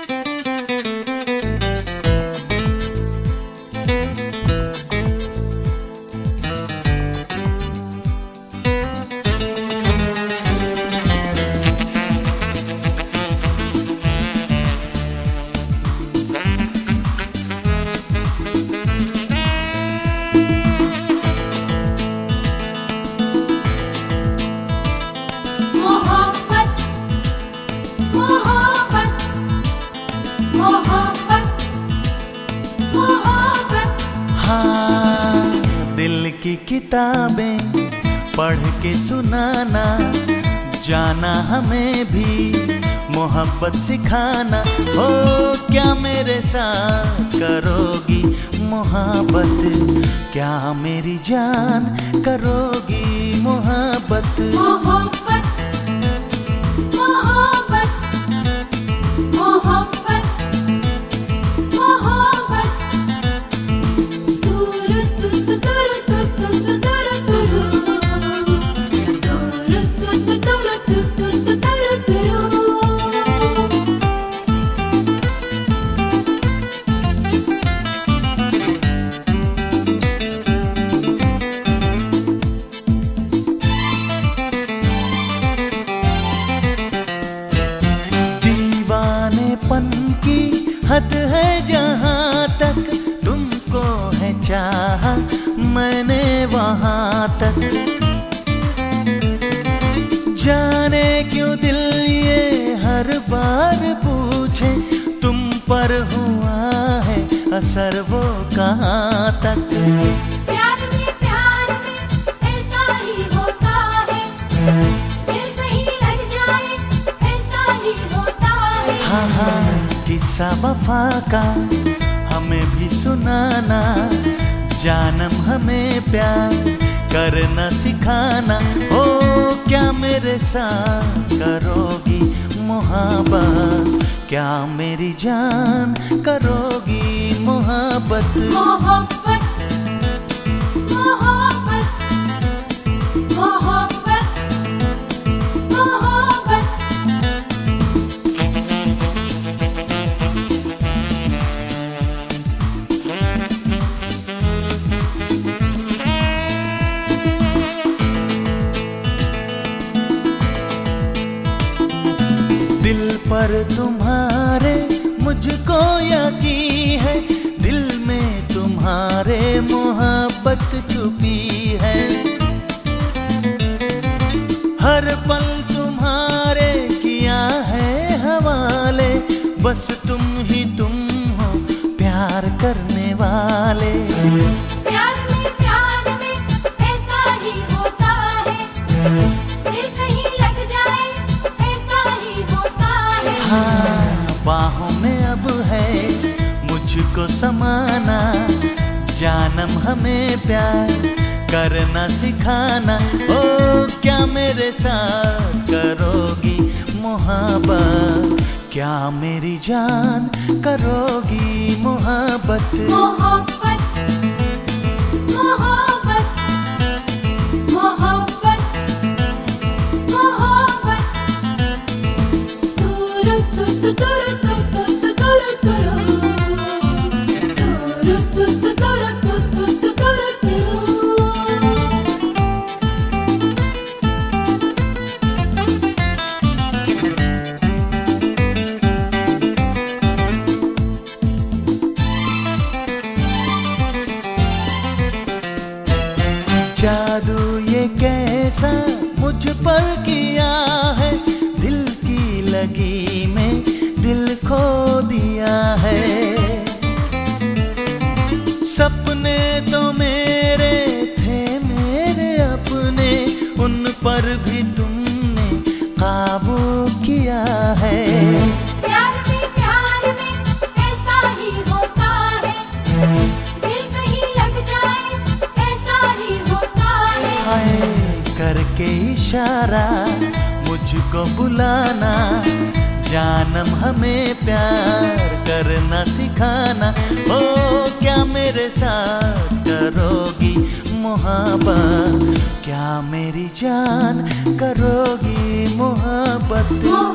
दिल की किताबें पढ़ के सुनाना, जाना हमें भी मोहब्बत सिखाना। हो क्या मेरे साथ करोगी मोहब्बत, क्या मेरी जान करोगी मोहब्बत। मोहब्बत मोहब्बत मोहब्बत मोहब्बत तुरु तुरु तुरु तुरु तुरु तुरु तुरु तुरु तुरु तुरु तुरु। दीवानेपन की हद है जहाँ तक, तुमको है चाहा मैंने वहाँ तक। जाने क्यों दिल ये हर बार पूछे, तुम पर हुआ है असर वो कहाँ तक। प्यार में ऐसा ही होता है, दिल कहीं लग जाए ऐसा ही होता है। हाँ हाँ किस्सा वफा का हमें भी सुनाना, जानम हमें प्यार करना सिखाना। हो क्या मेरे साथ करोगी मोहब्बत, क्या मेरी जान करोगी मोहब्बत। मोहब्बत मोहब्बत मोहब्बत मोहब्बत। दिल पर तुम्हारे मुझको यकीन है, दिल में तुम्हारे मोहब्बत छुपी है। हर पल तुम्हारे किया है हवाले, बस तुम हो प्यार करने वाले। प्यार में ऐसा ही होता है, दिल कहीं लग जाए ऐसा ही होता है। हाँ बाहों में अब है मुझको समाना, जानम हमें प्यार करना सिखाना। ओ क्या मेरे साथ करोगी मोहब्बत, क्या मेरी जान करोगी मोहब्बत। मोहब्बत मोहब्बत मोहब्बत मोहब्बत तुरु तुरु तुरु तुरु तुरु तुरु तुरु तुरु तुरु तुरु तुरु। जादू ये कैसा मुझ पर किया है, दिल की लगी में दिल खो दिया है। सपने तो मेरे थे मेरे अपने, उन पर भी तुमने काबू किया है। प्यार में ऐसा ही होता है, दिल कहीं लग जाए ऐसा ही होता है। हाय करके इशारा मुझको बुलाना, जानम हमें प्यार करना सिखाना। ओ क्या मेरे साथ करोगी मोहब्बत, क्या मेरी जान करोगी मोहब्बत।